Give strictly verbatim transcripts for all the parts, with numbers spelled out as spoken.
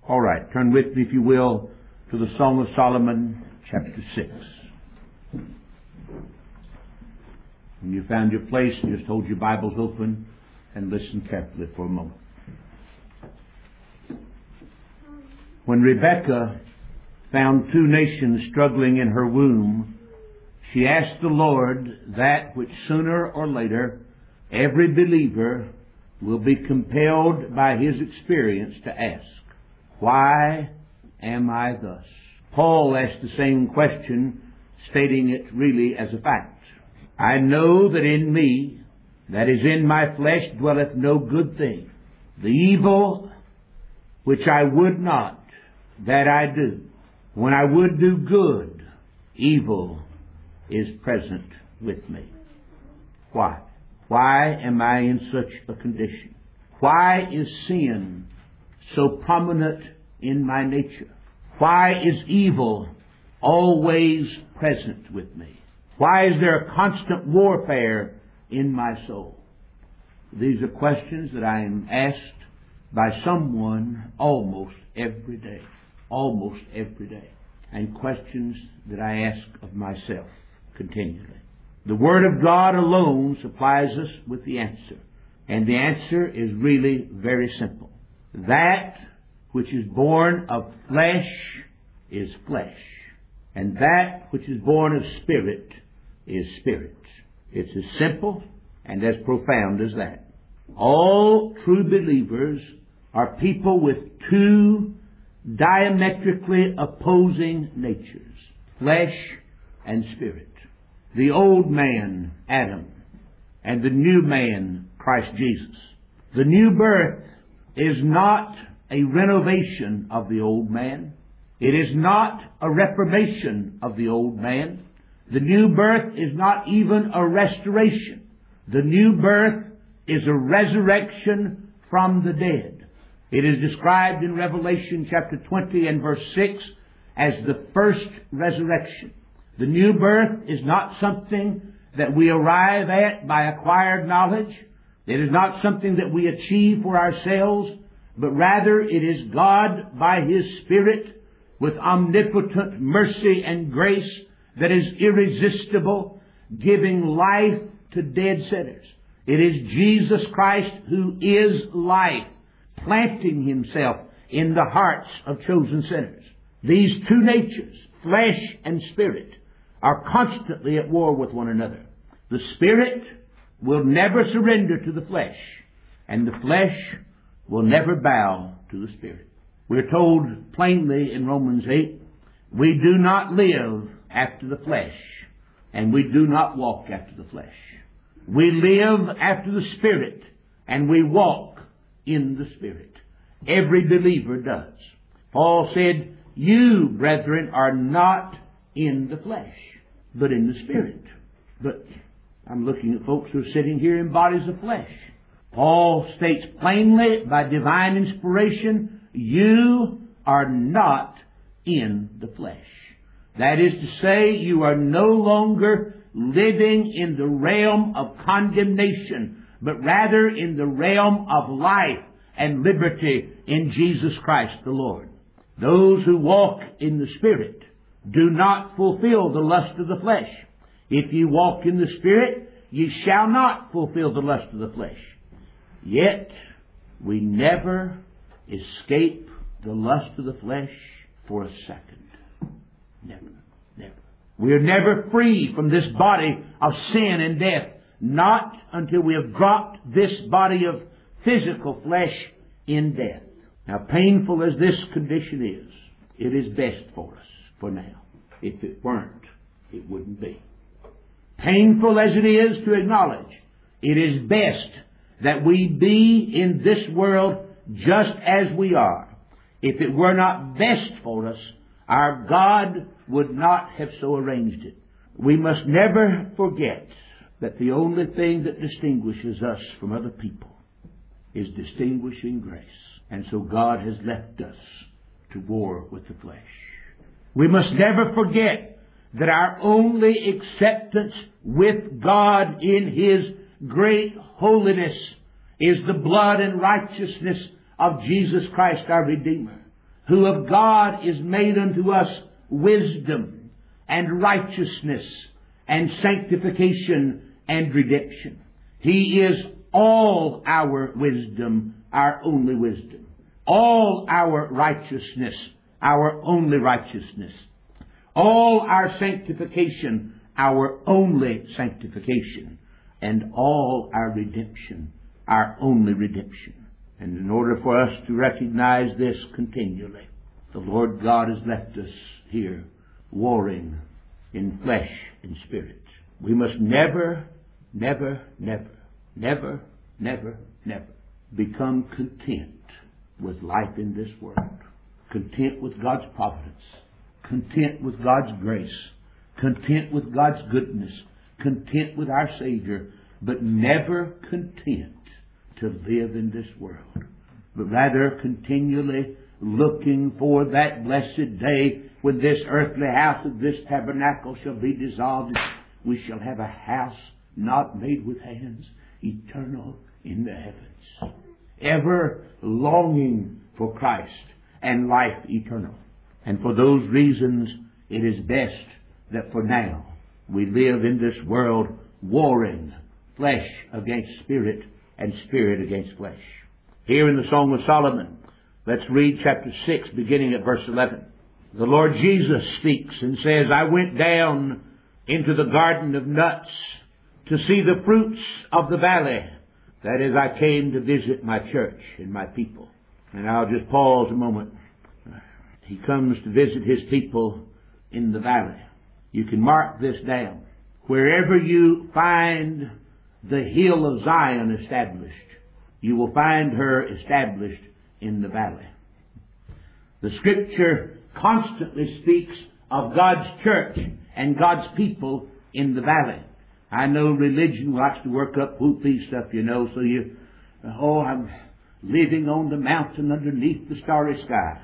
All right, turn with me, if you will, to the Song of Solomon, chapter six. When you found your place, just hold your Bibles open and listen carefully for a moment. When Rebekah found two nations struggling in her womb, she asked the Lord that which sooner or later every believer will be compelled by his experience to ask. Why am I thus? Paul asked the same question, stating it really as a fact. I know that in me, that is in my flesh, dwelleth no good thing. The evil which I would not, that I do. When I would do good, evil is present with me. Why? Why am I in such a condition? Why is sin so prominent in my nature? Why is evil always present with me? Why is there a constant warfare in my soul? These are questions that I am asked by someone almost every day. Almost every day. And questions that I ask of myself continually. The Word of God alone supplies us with the answer. And the answer is really very simple. That which is born of flesh is flesh. And that which is born of spirit is spirit. It's as simple and as profound as that. All true believers are people with two diametrically opposing natures, flesh and spirit. The old man, Adam, and the new man, Christ Jesus. The new birth is not a renovation of the old man. It is not a reformation of the old man. The new birth is not even a restoration. The new birth is a resurrection from the dead. It is described in Revelation chapter twenty and verse six as the first resurrection. The new birth is not something that we arrive at by acquired knowledge. It is not something that we achieve for ourselves, but rather it is God by His Spirit with omnipotent mercy and grace that is irresistible, giving life to dead sinners. It is Jesus Christ who is life, planting Himself in the hearts of chosen sinners. These two natures, flesh and spirit, are constantly at war with one another. The spirit will never surrender to the flesh, and the flesh will never bow to the spirit. We're told plainly in Romans eight, we do not live after the flesh, and we do not walk after the flesh. We live after the Spirit, and we walk in the Spirit. Every believer does. Paul said, you, brethren, are not in the flesh, but in the Spirit. But I'm looking at folks who are sitting here in bodies of flesh. Paul states plainly, by divine inspiration, you are not in the flesh. That is to say, you are no longer living in the realm of condemnation, but rather in the realm of life and liberty in Jesus Christ the Lord. Those who walk in the Spirit do not fulfill the lust of the flesh. If ye walk in the Spirit, ye shall not fulfill the lust of the flesh. Yet, we never escape the lust of the flesh for a second. Never, never. We are never free from this body of sin and death, not until we have dropped this body of physical flesh in death. Now, painful as this condition is, it is best for us for now. If it weren't, it wouldn't be. Painful as it is to acknowledge, it is best that we be in this world just as we are. If it were not best for us, our God would not have so arranged it. We must never forget that the only thing that distinguishes us from other people is distinguishing grace. And so God has left us to war with the flesh. We must never forget that our only acceptance with God in His great holiness is the blood and righteousness of Jesus Christ our Redeemer. who of God is made unto us wisdom and righteousness and sanctification and redemption. He is all our wisdom, our only wisdom. All our righteousness, our only righteousness. All our sanctification, our only sanctification. And all our redemption, our only redemption. And in order for us to recognize this continually, the Lord God has left us here warring in flesh and spirit. We must never, never, never, never, never, never become content with life in this world. Content with God's providence. Content with God's grace. Content with God's goodness. Content with our Savior. But never content to live in this world, but rather continually looking for that blessed day when this earthly house of this tabernacle shall be dissolved. We shall have a house not made with hands, eternal in the heavens. Ever longing for Christ and life eternal. And for those reasons, it is best that for now we live in this world warring flesh against spirit and spirit against flesh. Here in the Song of Solomon, let's read chapter six, beginning at verse eleven. The Lord Jesus speaks and says, I went down into the garden of nuts to see the fruits of the valley. That is, I came to visit my church and my people. And I'll just pause a moment. He comes to visit His people in the valley. You can mark this down. Wherever you find the hill of Zion established, you will find her established in the valley. The Scripture constantly speaks of God's church and God's people in the valley. I know religion likes to work up whoopee stuff, you know, so you, oh, I'm living on the mountain underneath the starry sky.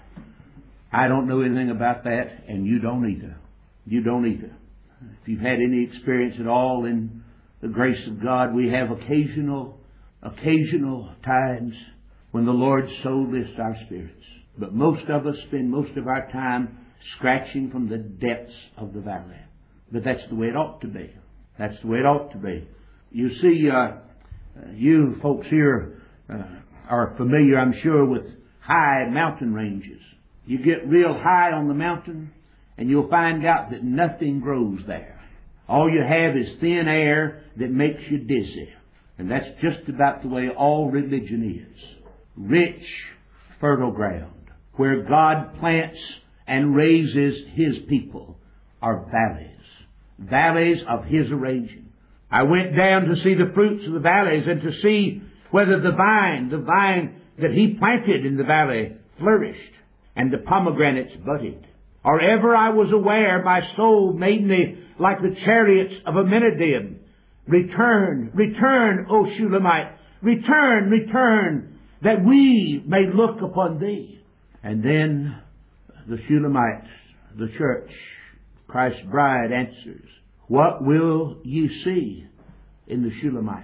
I don't know anything about that, and you don't either. You don't either. If you've had any experience at all in the grace of God, we have occasional, occasional times when the Lord so lifts our spirits. But most of us spend most of our time scratching from the depths of the valley. But that's the way it ought to be. That's the way it ought to be. You see, uh, you folks here uh, are familiar, I'm sure, with high mountain ranges. You get real high on the mountain, and you'll find out that nothing grows there. All you have is thin air that makes you dizzy. And that's just about the way all religion is. Rich, fertile ground, where God plants and raises His people, are valleys. Valleys of His arranging. I went down to see the fruits of the valleys and to see whether the vine, the vine that He planted in the valley, flourished and the pomegranates budded. Or ever I was aware, my soul made me like the chariots of Abinadab. Return, return, O Shulamite, return, return, that we may look upon thee. And then the Shulamites, the church, Christ's bride, answers, what will ye see in the Shulamites?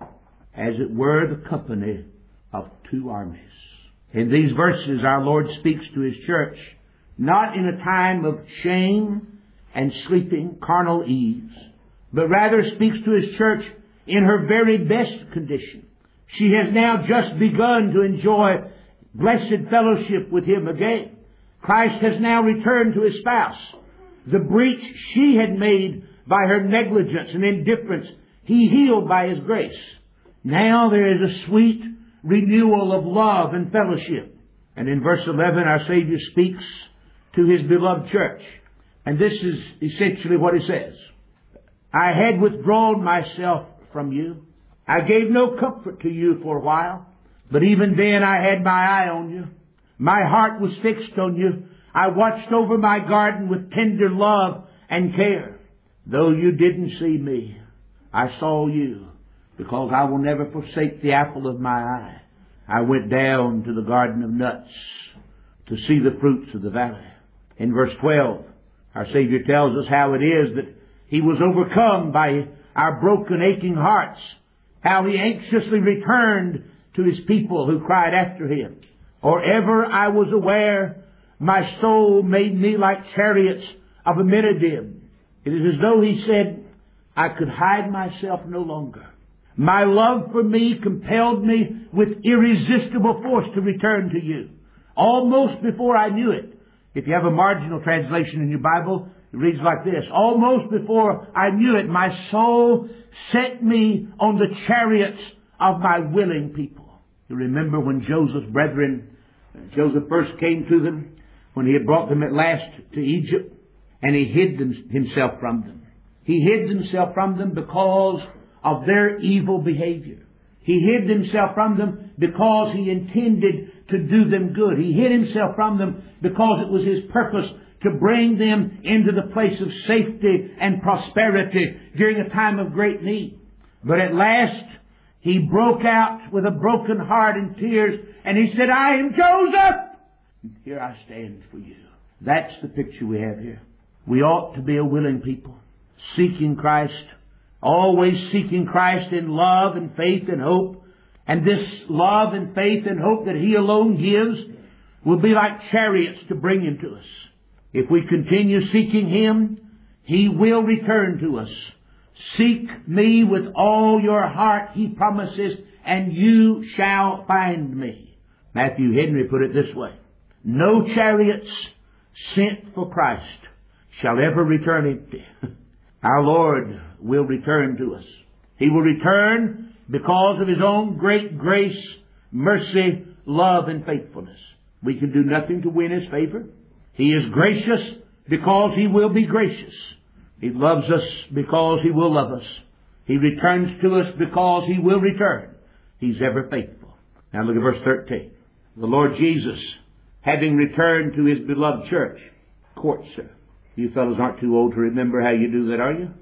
As it were the company of two armies. In these verses our Lord speaks to His church, not in a time of shame and sleeping, carnal ease, but rather speaks to His church in her very best condition. She has now just begun to enjoy blessed fellowship with Him again. Christ has now returned to His spouse. The breach she had made by her negligence and indifference, He healed by His grace. Now there is a sweet renewal of love and fellowship. And in verse eleven, our Savior speaks to His beloved church. And this is essentially what He says. I had withdrawn myself from you. I gave no comfort to you for a while. But even then I had my eye on you. My heart was fixed on you. I watched over my garden with tender love and care. Though you didn't see me, I saw you, because I will never forsake the apple of my eye. I went down to the garden of nuts to see the fruits of the valley. In verse twelve, our Savior tells us how it is that He was overcome by our broken, aching hearts, how He anxiously returned to His people who cried after Him. Or ever I was aware, My soul made me like chariots of Abinadab. It is as though he said, I could hide myself no longer. My love for me compelled me with irresistible force to return to you. Almost before I knew it. If you have a marginal translation in your Bible, it reads like this. Almost before I knew it, my soul set me on the chariots of my willing people. You remember when Joseph's brethren, Joseph first came to them, when he had brought them at last to Egypt, and he hid them, himself from them. He hid himself from them because of their evil behavior. He hid himself from them because he intended to do them good. He hid himself from them because it was his purpose to bring them into the place of safety and prosperity during a time of great need. But at last, he broke out with a broken heart and tears, and he said, I am Joseph! And here I stand for you. That's the picture we have here. We ought to be a willing people, seeking Christ, always seeking Christ in love and faith and hope. And this love and faith and hope that He alone gives will be like chariots to bring Him to us. If we continue seeking Him, He will return to us. Seek me with all your heart, He promises, and you shall find me. Matthew Henry put it this way. No chariots sent for Christ shall ever return empty. Our Lord will return to us. He will return because of His own great grace, mercy, love, and faithfulness. We can do nothing to win His favor. He is gracious because He will be gracious. He loves us because He will love us. He returns to us because He will return. He's ever faithful. Now look at verse thirteen. The Lord Jesus, having returned to His beloved church, courts her. You fellows aren't too old to remember how you do that, are you?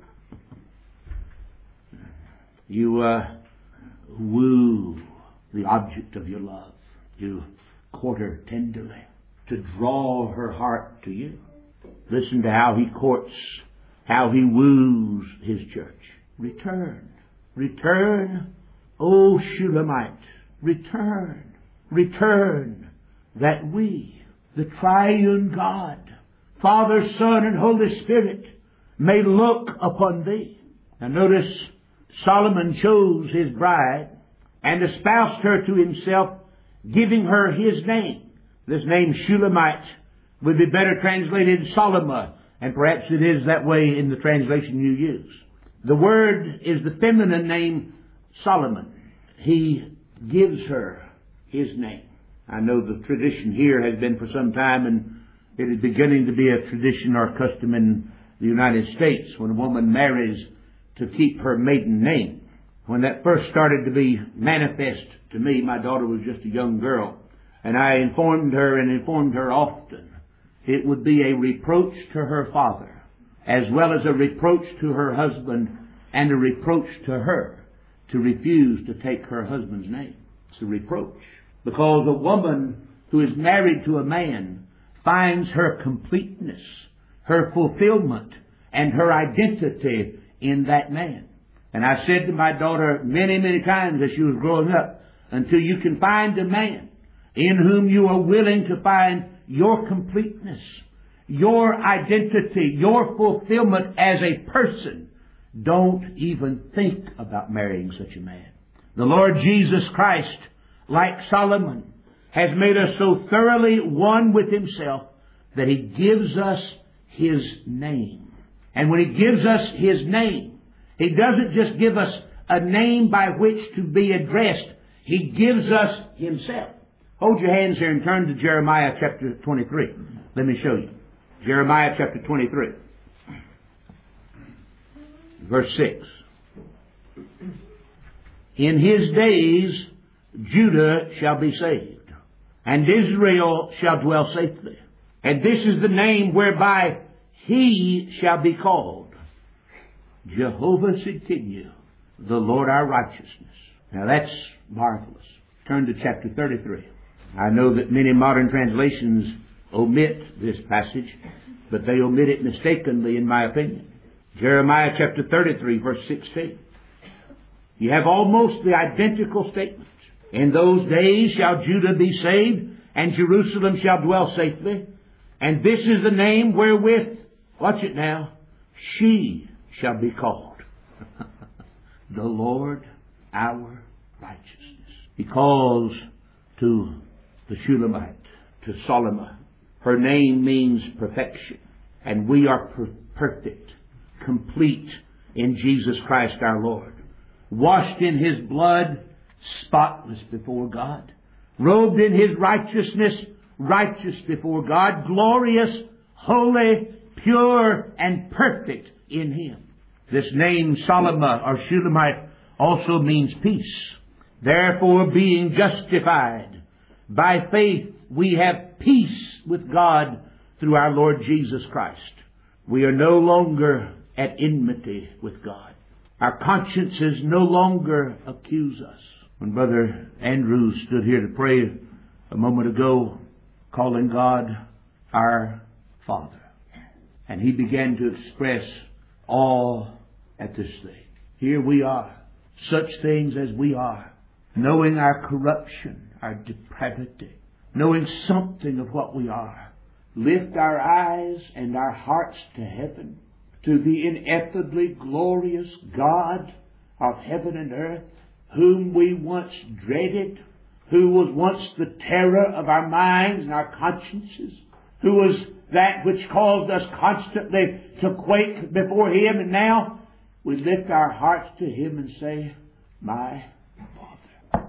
You uh, woo the object of your love. You court her tenderly to draw her heart to you. Listen to how He courts, how He woos His church. Return. Return, O Shulamite. Return. Return, that we, the triune God, Father, Son, and Holy Spirit, may look upon thee. Now notice, Solomon chose his bride and espoused her to himself, giving her his name. This name, Shulamite, would be better translated Solomon, and perhaps it is that way in the translation you use. The word is the feminine name Solomon. He gives her his name. I know the tradition here has been for some time, and it is beginning to be a tradition or custom in the United States when a woman marries to keep her maiden name. When that first started to be manifest to me, my daughter was just a young girl, and I informed her and informed her often. It would be a reproach to her father, as well as a reproach to her husband, and a reproach to her to refuse to take her husband's name. It's a reproach. Because a woman who is married to a man finds her completeness, her fulfillment, and her identity in that man. And I said to my daughter many, many times as she was growing up, until you can find a man in whom you are willing to find your completeness, your identity, your fulfillment as a person, don't even think about marrying such a man. The Lord Jesus Christ, like Solomon, has made us so thoroughly one with Himself that He gives us His name. And when He gives us His name, He doesn't just give us a name by which to be addressed. He gives us Himself. Hold your hands here and turn to Jeremiah chapter twenty-three. Let me show you. Jeremiah chapter twenty-three. Verse six. In His days Judah shall be saved, and Israel shall dwell safely. And this is the name whereby He shall be called, Jehovah Tsidkenu, the Lord our righteousness. Now that's marvelous. Turn to chapter thirty-three. I know that many modern translations omit this passage, but they omit it mistakenly in my opinion. Jeremiah chapter thirty-three, verse sixteen. You have almost the identical statement. In those days shall Judah be saved, and Jerusalem shall dwell safely. And this is the name wherewith, watch it now, she shall be called. The Lord our righteousness. He calls to the Shulamite, to Solomon. Her name means perfection. And we are per- perfect, complete in Jesus Christ our Lord. Washed in His blood, spotless before God. Robed in His righteousness, righteous before God. Glorious, holy, pure, and perfect in Him. This name Solomon or Shulamite also means peace. Therefore, being justified by faith, we have peace with God through our Lord Jesus Christ. We are no longer at enmity with God. Our consciences no longer accuse us. When Brother Andrew stood here to pray a moment ago, calling God our Father, and he began to express awe at this thing. Here we are, such things as we are, knowing our corruption, our depravity, knowing something of what we are. Lift our eyes and our hearts to heaven, to the ineffably glorious God of heaven and earth, whom we once dreaded, who was once the terror of our minds and our consciences, who was that which caused us constantly to quake before Him, and now we lift our hearts to Him and say, my Father.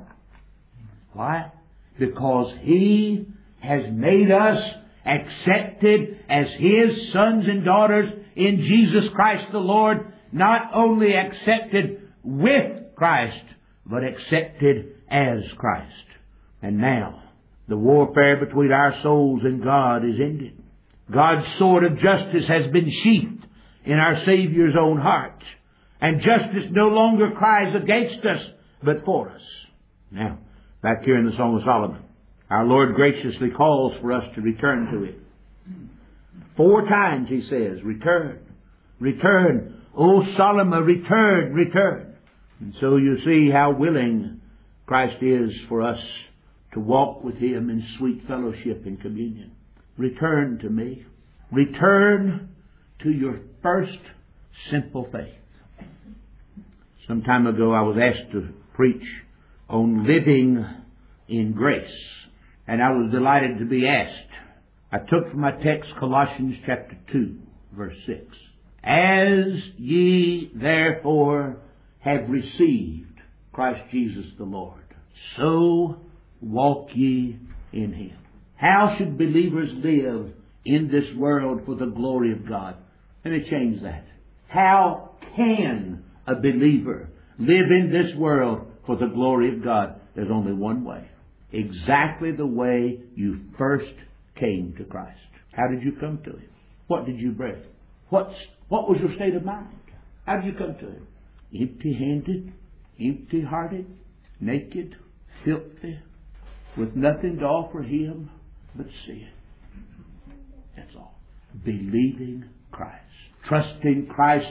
Why? Because He has made us accepted as His sons and daughters in Jesus Christ the Lord, not only accepted with Christ, but accepted as Christ. And now, the warfare between our souls and God is ended. God's sword of justice has been sheathed in our Savior's own heart. And justice no longer cries against us, but for us. Now, back here in the Song of Solomon, our Lord graciously calls for us to return to Him. Four times He says, return, return. O Solomon, return, return. And so you see how willing Christ is for us to walk with Him in sweet fellowship and communion. Return to me. Return to your first simple faith. Some time ago I was asked to preach on living in grace. And I was delighted to be asked. I took from my text Colossians chapter two, verse six. As ye therefore have received Christ Jesus the Lord, so walk ye in Him. How should believers live in this world for the glory of God? Let me change that. How can a believer live in this world for the glory of God? There's only one way. Exactly the way you first came to Christ. How did you come to Him? What did you bring? What's, what was your state of mind? How did you come to Him? Empty-handed, empty-hearted, naked, filthy, with nothing to offer Him but sin. That's all. Believing Christ. Trusting Christ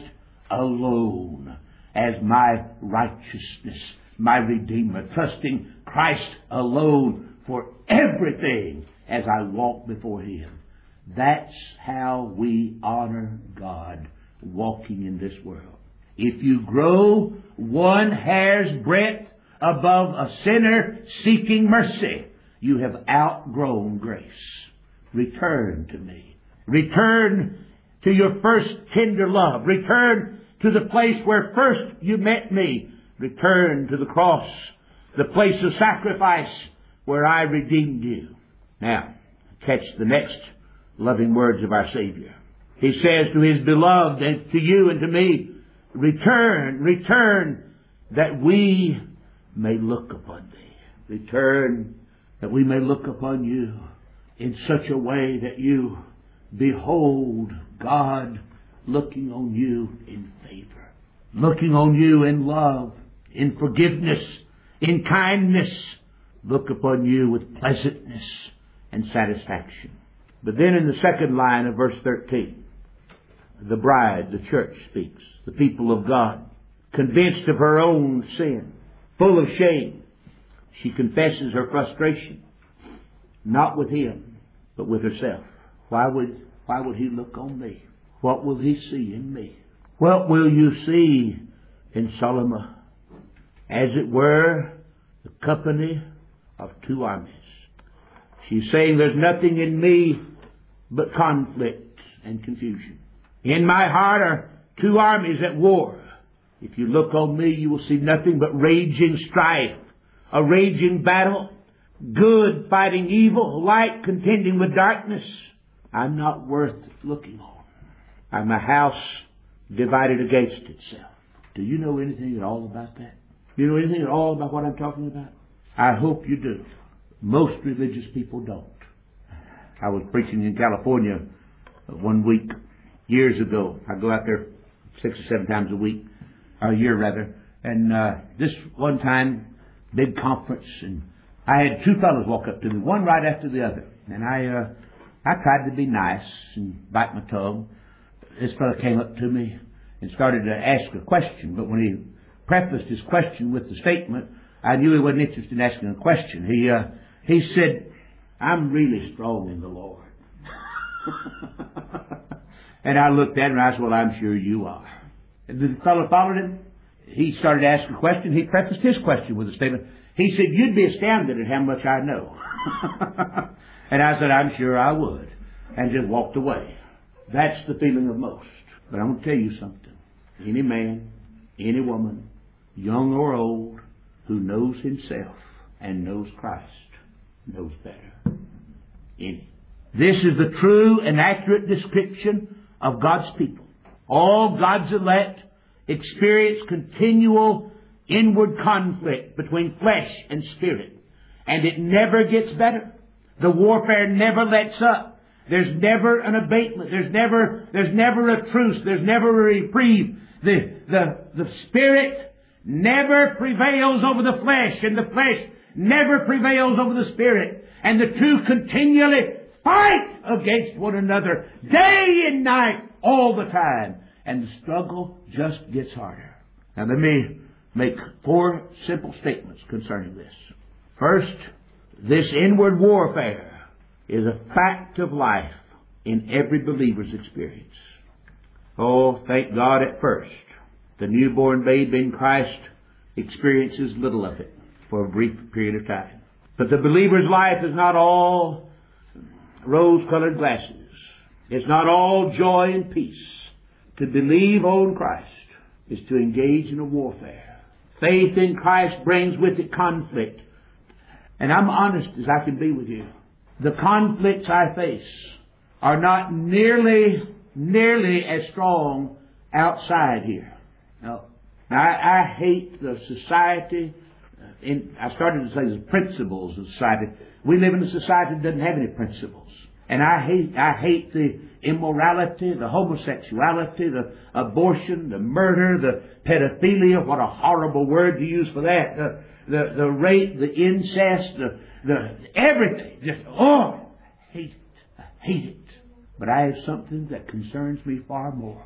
alone as my righteousness, my Redeemer. Trusting Christ alone for everything as I walk before Him. That's how we honor God walking in this world. If you grow one hair's breadth above a sinner seeking mercy, you have outgrown grace. Return to me. Return to your first tender love. Return to the place where first you met me. Return to the cross, the place of sacrifice where I redeemed you. Now, catch the next loving words of our Savior. He says to His beloved and to you and to me, return, return, that we may look upon thee. Return, that we may look upon you in such a way that you behold God looking on you in favor, looking on you in love, in forgiveness, in kindness, look upon you with pleasantness and satisfaction. But then in the second line of verse thirteen, the bride, the church speaks, the people of God, convinced of her own sin, full of shame, she confesses her frustration, not with Him, but with herself. Why would, why would He look on me? What will He see in me? What will you see in Solomon? As it were, the company of two armies. She's saying there's nothing in me but conflict and confusion. In my heart are two armies at war. If you look on me, you will see nothing but raging strife, a raging battle, good fighting evil, light contending with darkness. I'm not worth looking on. I'm a house divided against itself. Do you know anything at all about that? Do you know anything at all about what I'm talking about? I hope you do. Most religious people don't. I was preaching in California one week years ago. I go out there six or seven times a week, or a year rather. And uh, this one time, big conference, and I had two fellows walk up to me, one right after the other. And I, uh, I tried to be nice and bite my tongue. This fellow came up to me and started to ask a question, but when he prefaced his question with the statement, I knew he wasn't interested in asking a question. He uh, he said, "I'm really strong in the Lord." And I looked at him and I said, "Well, I'm sure you are." And the fellow followed him. He started to ask a question. He prefaced his question with a statement. He said, "You'd be astounded at how much I know." And I said, "I'm sure I would," and just walked away. That's the feeling of most. But I'm going to tell you something. Any man, any woman, young or old, who knows himself and knows Christ, knows better. Any. This is the true and accurate description of God's people. All God's elect experience continual inward conflict between flesh and spirit. And it never gets better. The warfare never lets up. There's never an abatement. There's never, there's never a truce. There's never a reprieve. The, the, the spirit never prevails over the flesh, and the flesh never prevails over the spirit. And the two continually fight against one another day and night all the time. And the struggle just gets harder. Now let me make four simple statements concerning this. First, this inward warfare is a fact of life in every believer's experience. Oh, thank God at first, the newborn babe in Christ experiences little of it for a brief period of time. But the believer's life is not all rose-colored glasses. It's not all joy and peace. To believe on Christ is to engage in a warfare. Faith in Christ brings with it conflict. And I'm honest as I can be with you. The conflicts I face are not nearly, nearly as strong outside here. No. I, I hate the society. In, I started to say the principles of society. We live in a society that doesn't have any principles. And I hate, I hate the immorality, the homosexuality, the abortion, the murder, the pedophilia. What a horrible word to use for that. The, the, the rape, the incest, the, the, everything. Just, oh, I hate it. I hate it. But I have something that concerns me far more.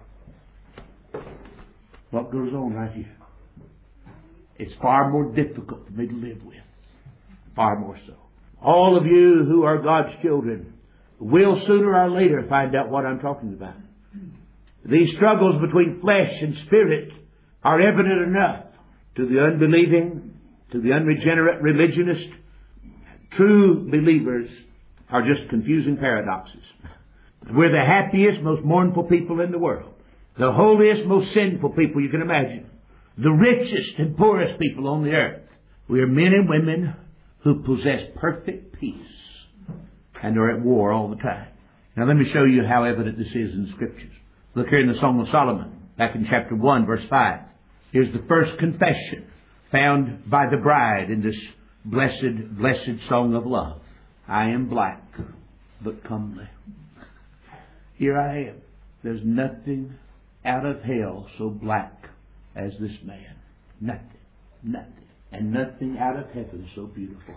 What goes on right here? It's far more difficult for me to live with. Far more so. All of you who are God's children will sooner or later find out what I'm talking about. These struggles between flesh and spirit are evident enough to the unbelieving, to the unregenerate religionist. True believers are just confusing paradoxes. We're the happiest, most mournful people in the world. The holiest, most sinful people you can imagine. The richest and poorest people on the earth. We are men and women who possess perfect peace and are at war all the time. Now let me show you how evident this is in the Scriptures. Look here in the Song of Solomon, back in chapter one, verse five. Here's the first confession found by the bride in this blessed, blessed song of love. I am black, but comely. Here I am. There's nothing out of hell so black as this man. Nothing. Nothing. And nothing out of heaven so beautiful.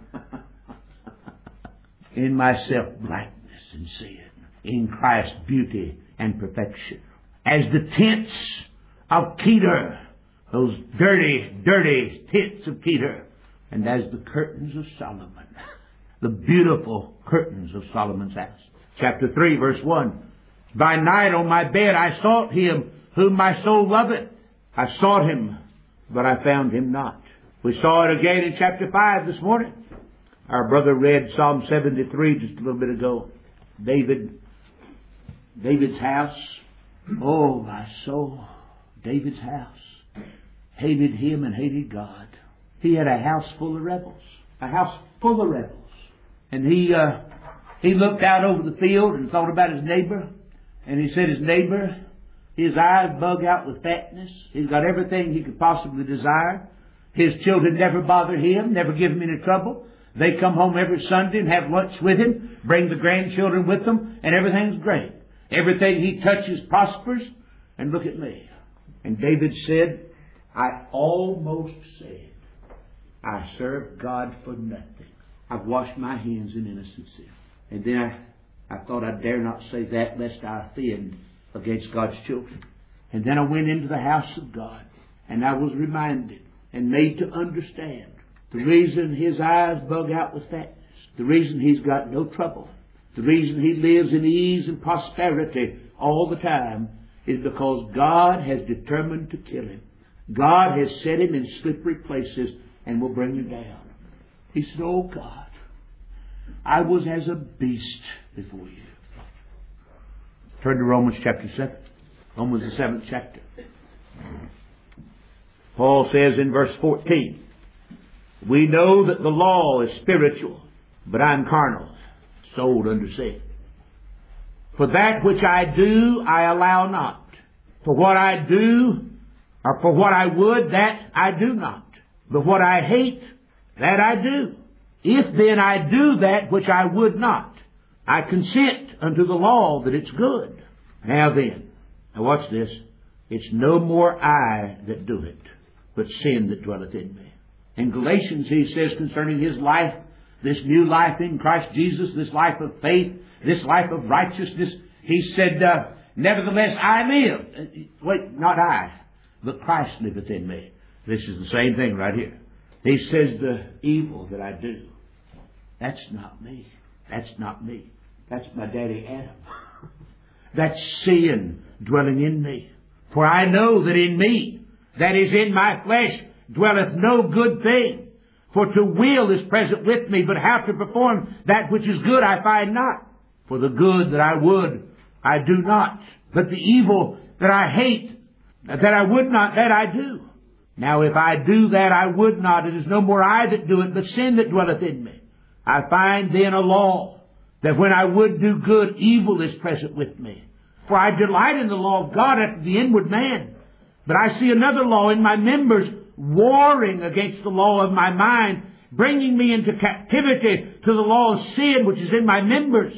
In myself, blackness and sin. In Christ, beauty and perfection. As the tents of Kedar, those dirty, dirty tents of Kedar, and as the curtains of Solomon, the beautiful curtains of Solomon's house. Chapter three, verse one. By night on my bed I sought him whom my soul loveth. I sought him, but I found him not. We saw it again in chapter five this morning. Our brother read Psalm seventy-three just a little bit ago. David, David's house. Oh, my soul. David's house hated him and hated God. He had a house full of rebels. A house full of rebels. And he, uh, he looked out over the field and thought about his neighbor. And he said his neighbor, his eyes bug out with fatness. He's got everything he could possibly desire. His children never bother him, never give him any trouble. They come home every Sunday and have lunch with him, bring the grandchildren with them, and everything's great. Everything he touches prospers. And look at me. And David said, I almost said, I serve God for nothing. I've washed my hands in innocency. And then I, I thought I dare not say that lest I offend against God's children. And then I went into the house of God, and I was reminded and made to understand the reason his eyes bug out with fatness, the reason he's got no trouble, the reason he lives in ease and prosperity all the time is because God has determined to kill him. God has set him in slippery places and will bring him down. He said, oh God, I was as a beast before you. Turn to Romans chapter seven. Romans the seventh chapter. Paul says in verse fourteen, we know that the law is spiritual, but I'm carnal, sold under sin. For that which I do, I allow not. For what I do, or for what I would, that I do not. But what I hate, that I do. If then I do that which I would not, I consent unto the law that it's good. Now then, now watch this. It's no more I that do it, but sin that dwelleth in me. In Galatians he says concerning his life, this new life in Christ Jesus, this life of faith, this life of righteousness, he said, uh, nevertheless I live. Uh, wait, not I, but Christ liveth in me. This is the same thing right here. He says the evil that I do, that's not me. That's not me. That's my daddy Adam. That's sin dwelling in me. For I know that in me, that is in my flesh, dwelleth no good thing. For to will is present with me, but how to perform that which is good I find not. For the good that I would, I do not. But the evil that I hate, that I would not, that I do. Now if I do that I would not, it is no more I that do it, but sin that dwelleth in me. I find then a law, that when I would do good, evil is present with me. For I delight in the law of God after the inward man. But I see another law in my members, warring against the law of my mind, bringing me into captivity to the law of sin which is in my members.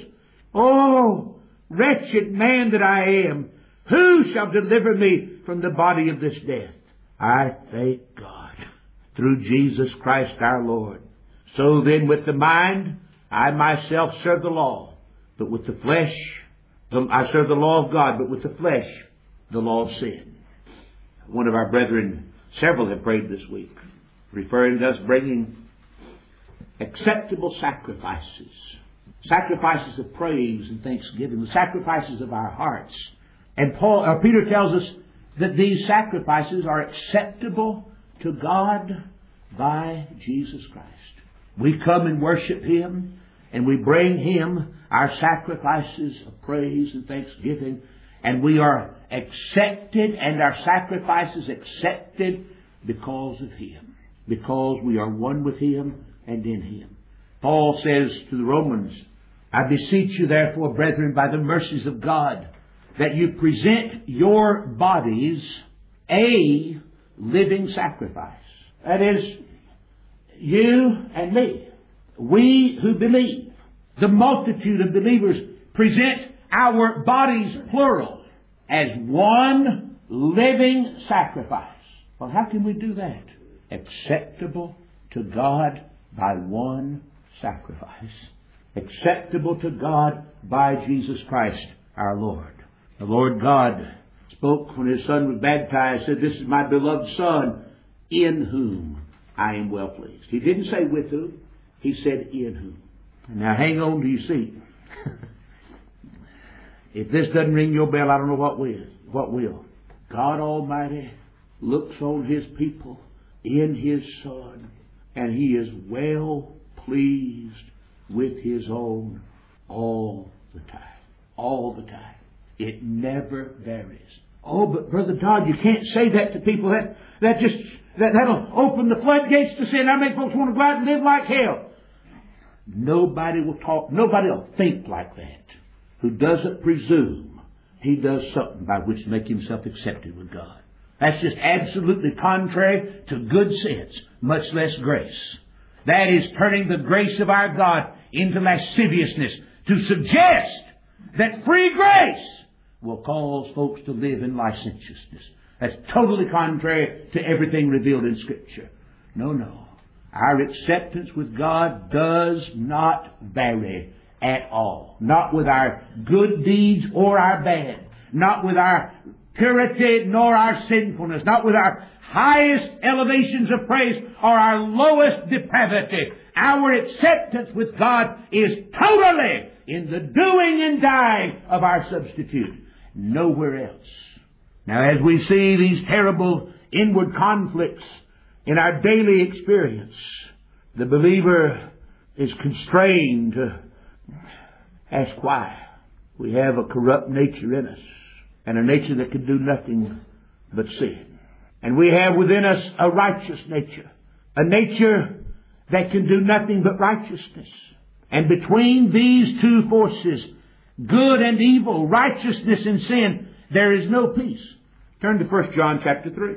Oh, wretched man that I am, who shall deliver me from the body of this death? I thank God through Jesus Christ our Lord. So then with the mind, I myself serve the law, but with the flesh, the, I serve the law of God, but with the flesh, the law of sin. One of our brethren, several have prayed this week, referring to us bringing acceptable sacrifices, sacrifices of praise and thanksgiving, the sacrifices of our hearts. And Paul, or Peter tells us that these sacrifices are acceptable to God by Jesus Christ. We come and worship Him, and we bring Him our sacrifices of praise and thanksgiving, and we are accepted, and our sacrifices accepted because of Him, because we are one with Him and in Him. Paul says to the Romans, I beseech you therefore, brethren, by the mercies of God, that you present your bodies a living sacrifice. That is, you and me, we who believe, the multitude of believers, present our bodies, plural, as one living sacrifice. Well, how can we do that? Acceptable to God by one sacrifice. Acceptable to God by Jesus Christ our Lord. The Lord God spoke when His Son was baptized, said, this is my beloved Son, in whom I am well pleased. He didn't say with whom. He said in whom. Now hang on to your seat. If this doesn't ring your bell, I don't know what will. What will. God Almighty looks on His people in His Son, and He is well pleased with His own all the time. All the time. It never varies. Oh, but Brother Todd, you can't say that to people. That that just that that'll open the floodgates to sin. That'll make folks want to go out and live like hell. Nobody will talk. Nobody will think like that. Who doesn't presume he does something by which to make himself accepted with God. That's just absolutely contrary to good sense, much less grace. That is turning the grace of our God into lasciviousness to suggest that free grace will cause folks to live in licentiousness. That's totally contrary to everything revealed in Scripture. No, no. Our acceptance with God does not vary at all. Not with our good deeds or our bad. Not with our purity nor our sinfulness. Not with our highest elevations of praise or our lowest depravity. Our acceptance with God is totally in the doing and dying of our substitute. Nowhere else. Now, as we see these terrible inward conflicts in our daily experience, the believer is constrained to ask why. We have a corrupt nature in us, and a nature that can do nothing but sin. And we have within us a righteous nature, a nature that can do nothing but righteousness. And between these two forces, good and evil, righteousness and sin, there is no peace. Turn to First John chapter three.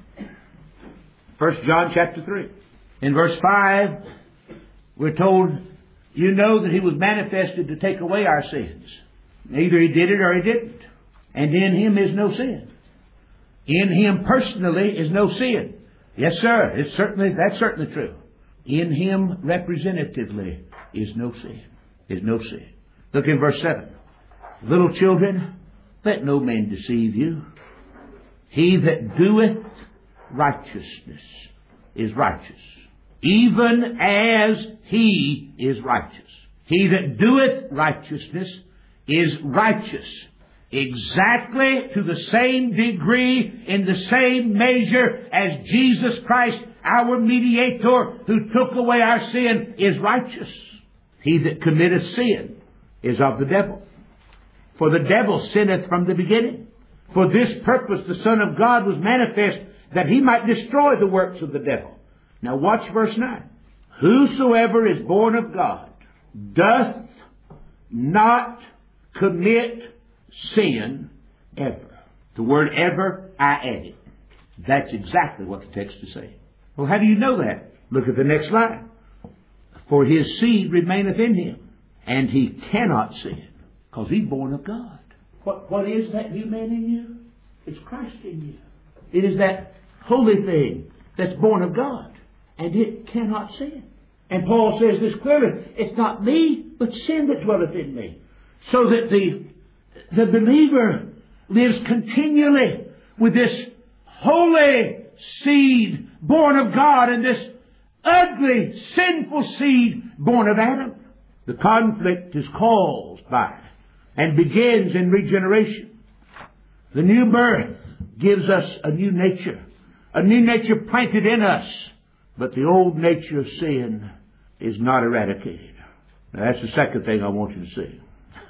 First John chapter three. In verse five, we're told, you know that He was manifested to take away our sins. Either He did it or He didn't. And in Him is no sin. In Him personally is no sin. Yes, sir. It's certainly, that's certainly true. In Him representatively is no sin. Is no sin. Look in verse seven. Little children, let no man deceive you. He that doeth righteousness is righteous, even as He is righteous. He that doeth righteousness is righteous, exactly to the same degree, in the same measure as Jesus Christ, our mediator, who took away our sin, is righteous. He that committeth sin is of the devil. For the devil sinneth from the beginning. For this purpose the Son of God was manifest, that He might destroy the works of the devil. Now watch verse nine. Whosoever is born of God doth not commit sin ever. The word ever, I added. That's exactly what the text is saying. Well, how do you know that? Look at the next line. For His seed remaineth in him, and he cannot sin, because he's born of God. What, what is that new man in you? It's Christ in you. It is that holy thing that's born of God, and it cannot sin. And Paul says this clearly, it's not me, but sin that dwelleth in me. So that the, the believer lives continually with this holy seed born of God and this ugly, sinful seed born of Adam. The conflict is caused by and begins in regeneration. The new birth gives us a new nature, a new nature planted in us, but the old nature of sin is not eradicated. Now, that's the second thing I want you to see.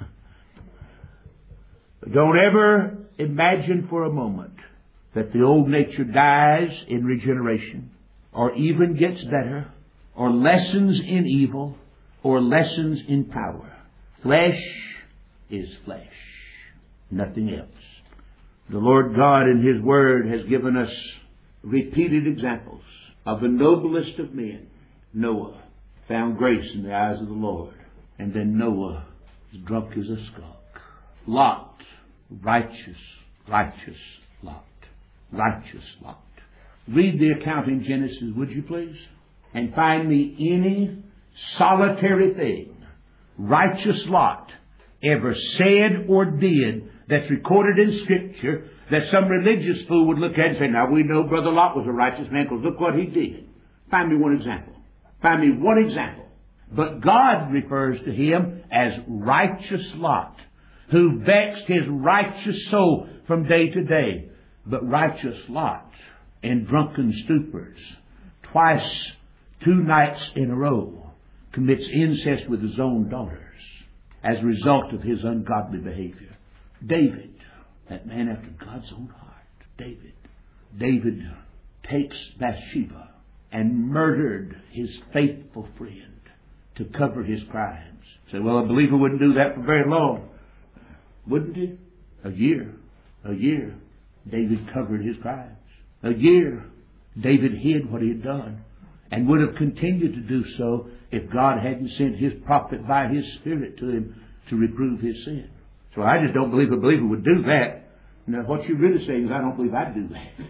Don't ever imagine for a moment that the old nature dies in regeneration, or even gets better, or lessens in evil, or lessens in power. Flesh is flesh, nothing else. The Lord God in His Word has given us repeated examples of the noblest of men. Noah found grace in the eyes of the Lord, and then Noah was drunk as a skunk. Lot, righteous, righteous Lot, righteous Lot. Read the account in Genesis, would you please? And find me any solitary thing righteous Lot ever said or did that's recorded in Scripture that some religious fool would look at and say, now we know Brother Lot was a righteous man because look what he did. Find me one example. Find me one example. But God refers to him as righteous Lot, who vexed his righteous soul from day to day. But righteous Lot, in drunken stupors, twice, two nights in a row, commits incest with his own daughters as a result of his ungodly behavior. David, that man after God's own heart, David. David takes Bathsheba and murdered his faithful friend to cover his crimes. Say, well, a believer wouldn't do that for very long. Wouldn't he? A year. A year. David covered his crimes. A year. David hid what he had done and would have continued to do so if God hadn't sent His prophet by His Spirit to him to reprove his sin. So I just don't believe a believer would do that. Now, what you're really saying is, I don't believe I'd do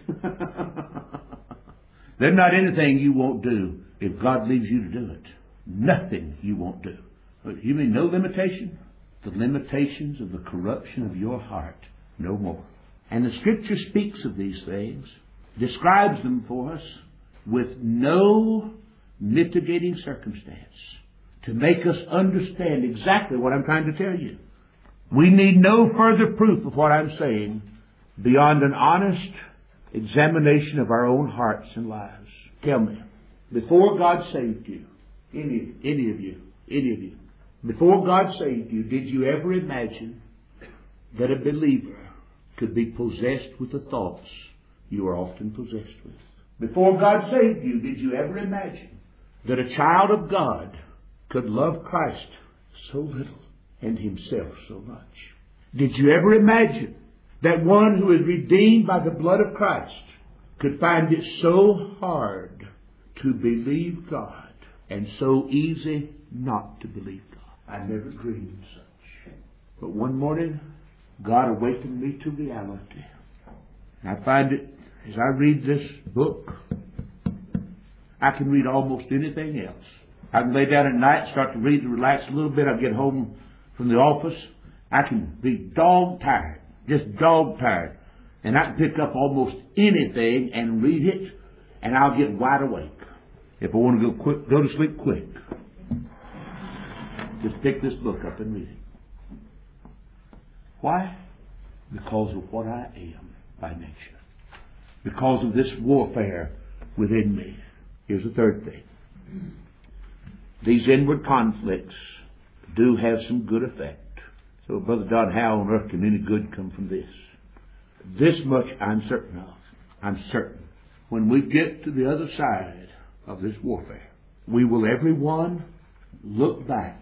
that. There's not anything you won't do if God leaves you to do it. Nothing you won't do. You mean no limitation? The limitations of the corruption of your heart. No more. And the Scripture speaks of these things, describes them for us with no mitigating circumstance to make us understand exactly what I'm trying to tell you. We need no further proof of what I'm saying beyond an honest examination of our own hearts and lives. Tell me, before God saved you, any, any of you, any of you, before God saved you, did you ever imagine that a believer could be possessed with the thoughts you are often possessed with? Before God saved you, did you ever imagine that a child of God could love Christ so little and himself so much? Did you ever imagine that one who is redeemed by the blood of Christ could find it so hard to believe God and so easy not to believe God? I never dreamed such. But one morning, God awakened me to reality. And I find it, as I read this book, I can read almost anything else. I can lay down at night, start to read and relax a little bit. I get home from the office. I can be dog tired, just dog tired. And I can pick up almost anything and read it, and I'll get wide awake. If I want to go quick, go to sleep quick, just pick this book up and read it. Why? Because of what I am by nature. Because of this warfare within me. Here's the third thing. These inward conflicts do have some good effect. So, Brother Don, how on earth can any good come from this? This much I'm certain of. I'm certain. When we get to the other side of this warfare, we will everyone look back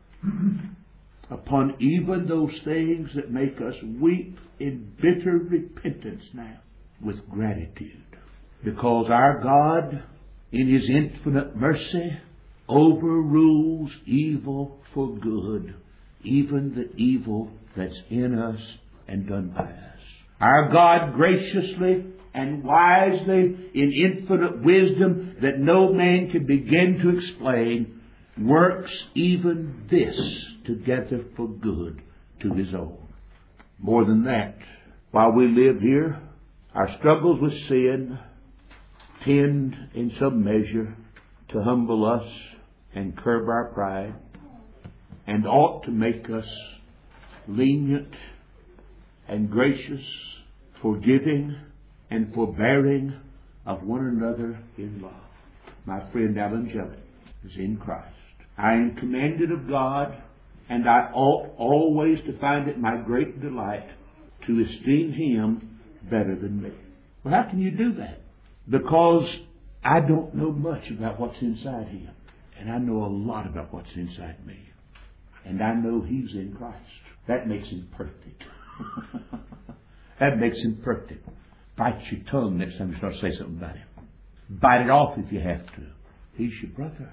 upon even those things that make us weep in bitter repentance now with gratitude. Because our God, in His infinite mercy, overrules evil for good, even the evil that's in us and done by us. Our God graciously and wisely, in infinite wisdom that no man can begin to explain, works even this together for good to His own. More than that, while we live here, our struggles with sin tend in some measure to humble us and curb our pride, and ought to make us lenient and gracious, forgiving and forbearing of one another in love. My friend Alan Jellett is in Christ. I am commanded of God, and I ought always to find it my great delight to esteem him better than me. Well, how can you do that? Because I don't know much about what's inside him. And I know a lot about what's inside me. And I know he's in Christ. That makes him perfect. That makes him perfect. Bite your tongue next time you start to say something about him. Bite it off if you have to. He's your brother.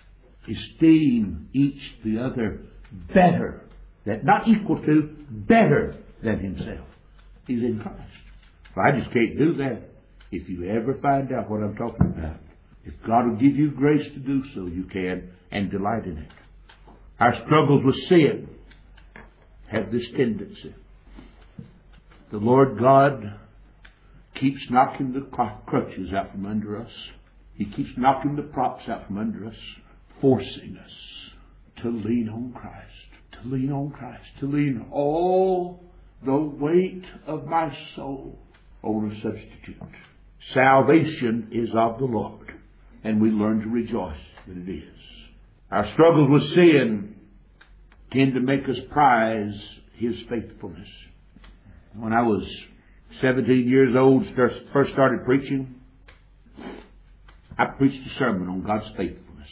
Esteem each the other better. That not equal to, better than himself. He's in Christ. Well, I just can't do that. If you ever find out what I'm talking about, if God will give you grace to do so, you can, and delight in it. Our struggles with sin have this tendency. The Lord God keeps knocking the crutches out from under us. He keeps knocking the props out from under us, forcing us to lean on Christ, to lean on Christ, to lean all the weight of my soul on a substitute. Salvation is of the Lord, and we learn to rejoice that it is. Our struggles with sin tend to make us prize His faithfulness. When I was seventeen years old, first started preaching, I preached a sermon on God's faithfulness.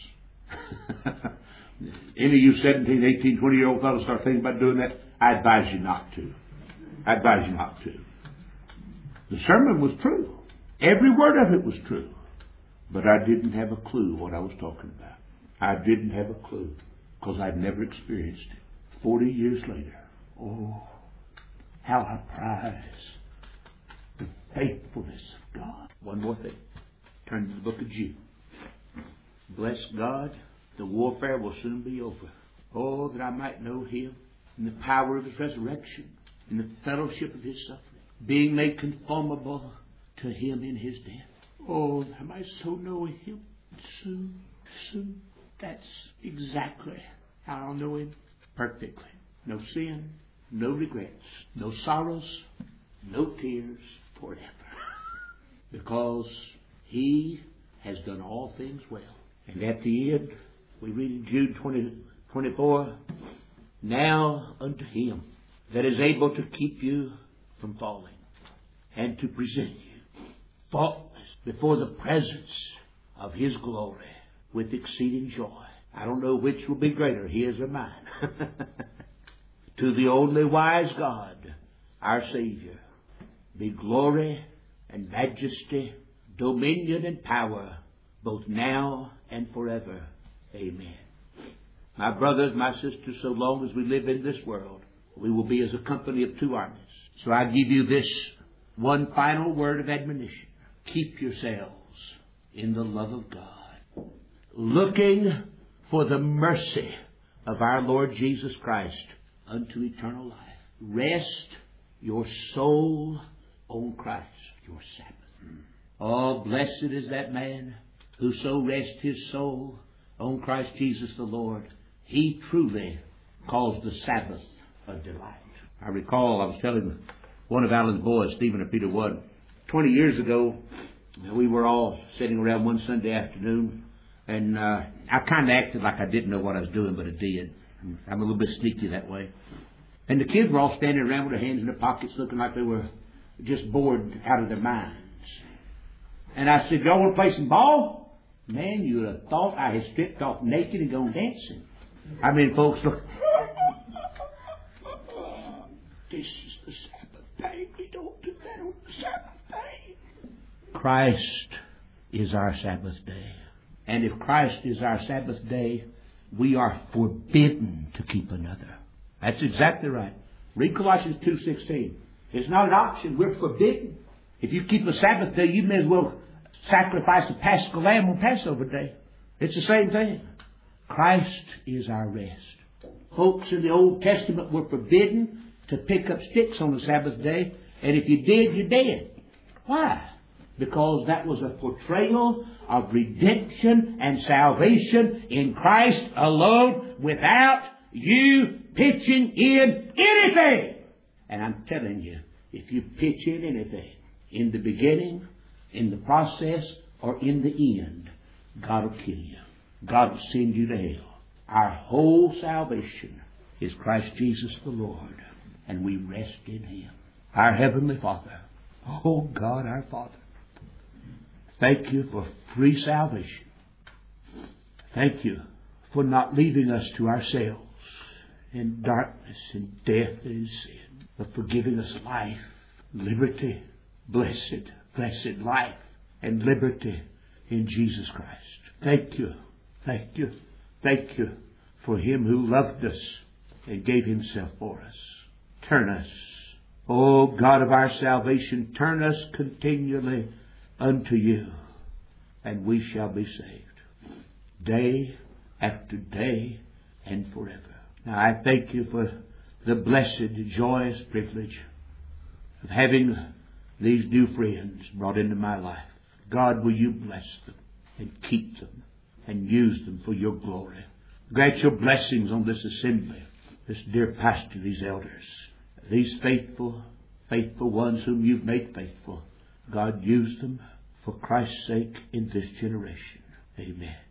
Any of you seventeen, eighteen, twenty year old fellows start thinking about doing that, I advise you not to. I advise you not to. The sermon was true. Every word of it was true. But I didn't have a clue what I was talking about. I didn't have a clue because I'd never experienced it. Forty years later, oh, how I prize the faithfulness of God. One more thing. Turn to the book of Jude. Bless God, the warfare will soon be over. Oh, that I might know Him in the power of His resurrection, in the fellowship of His suffering, being made conformable to Him in His death. Oh, that I might so know Him soon, soon. That's exactly how I'll know Him perfectly. No sin, no regrets, no sorrows, no tears forever. Because He has done all things well. And at the end, we read in Jude twenty, twenty-four, now unto Him that is able to keep you from falling and to present you faultless before the presence of His glory with exceeding joy. I don't know which will be greater, His or mine. To the only wise God, our Savior, be glory and majesty, dominion and power, both now and forever. Amen. My brothers, my sisters, so long as we live in this world, we will be as a company of two armies. So I give you this one final word of admonition. Keep yourselves in the love of God, looking for the mercy of our Lord Jesus Christ unto eternal life. Rest your soul on Christ, your Sabbath. Oh, blessed is that man who so rests his soul on Christ Jesus the Lord. He truly calls the Sabbath a delight. I recall I was telling one of Alan's boys, Stephen or Peter Wood, twenty years ago, we were all sitting around one Sunday afternoon, and uh, I kind of acted like I didn't know what I was doing, but I did. I'm a little bit sneaky that way. And the kids were all standing around with their hands in their pockets looking like they were just bored out of their minds. And I said, y'all want to play some ball? Man, you would have thought I had stripped off naked and gone dancing. I mean, folks, look. This is the Sabbath day. We don't do that on the Sabbath day. Christ is our Sabbath day. And if Christ is our Sabbath day, we are forbidden to keep another. That's exactly right. Read Colossians two sixteen. It's not an option. We're forbidden. If you keep a Sabbath day, you may as well sacrifice a Paschal lamb on Passover day. It's the same thing. Christ is our rest. Folks in the Old Testament were forbidden to pick up sticks on the Sabbath day, and if you did, you're dead. Why? Because that was a portrayal of redemption and salvation in Christ alone, without you pitching in anything. And I'm telling you, if you pitch in anything, in the beginning, in the process, or in the end, God will kill you. God will send you to hell. Our whole salvation is Christ Jesus the Lord, and we rest in Him. Our Heavenly Father, oh God, our Father, thank you for free salvation. Thank you for not leaving us to ourselves in darkness and death and sin, but for giving us life, liberty, blessed, blessed life and liberty in Jesus Christ. Thank you, thank you, thank you for Him who loved us and gave Himself for us. Turn us, O God of our salvation, turn us continually unto You, and we shall be saved, day after day and forever. Now I thank You for the blessed, joyous privilege of having these new friends brought into my life. God, will You bless them and keep them and use them for Your glory. Grant Your blessings on this assembly. this dear pastor, these elders, these faithful, faithful ones whom you've made faithful. God, use them for Christ's sake in this generation. Amen.